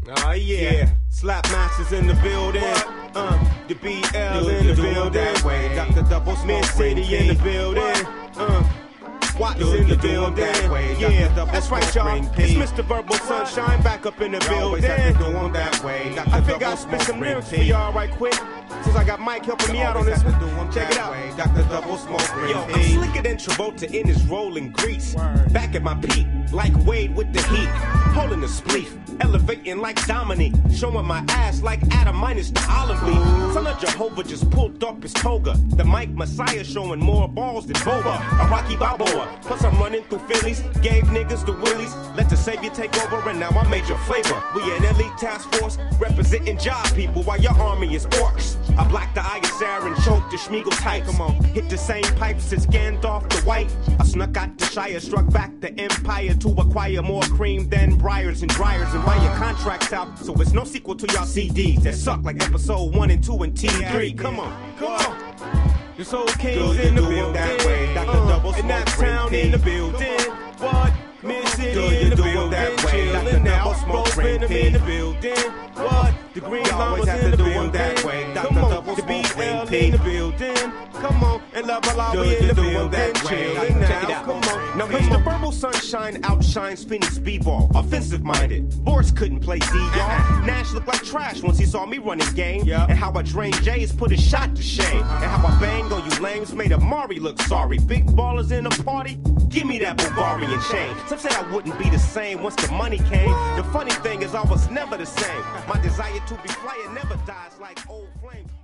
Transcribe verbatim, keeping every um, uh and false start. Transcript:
Oh yeah. yeah. Slap Masters in the building. What? Uh, the B L do, in the building. That way. Doctor Double Smoke City in the building. Uh, Watt is in the building. That yeah, that's right, y'all. It's Mister Verbal Sunshine back up in the building. That way. I think I'll spit some lyrics for y'all right quick. Since I got Mike helping me out on this one. Check it out. Doctor Double Smoke. Yo, I'm slicker than Travolta in his rolling grease. Back at my peak, like Wade with the heat. Holding the spleef, elevating like Dominique. Showing my ass like Adam minus the olive leaf. Son of Jehovah just pulled up his toga. The Mike Messiah showing more balls than Boba. A Rocky Balboa. Plus I'm running through Phillies. Gave niggas the willies. Let the savior take over and now I'm major flavor. We an elite task force representing job people while your army is orcs. I blocked the eye of Sarah and choked the Schmiegel types. Come on, hit the same pipes as Gandalf the White. I snuck out the Shire, struck back the Empire to acquire more cream than Briars and Dryers and buy your contracts out. So it's no sequel to y'all C Ds that suck like episode one and two and T three. Come on, come on. This old king's in the building. That way. Uh, and that town in the building. What? Mid City in the building. Chillin' out, Bro Venom in the building. What? The Green Llamas in the building. Come on, the B L in the building. Come on, and Love Malawi in the building. Chillin' now, come on. Now Mister Verbal Sunshine outshines Phoenix B-Ball. Offensive minded. Boris couldn't play D, y'all. Nash looked like trash once he saw me running game. And how I drained J's put his shot to shame. And how I banged on you lames made Amari look sorry. Big ballers in the party, give me that Bulgarian chain. Some said I wouldn't be the same once the money came. The funny thing is I was never the same. My desire to be flyer never dies like old flames.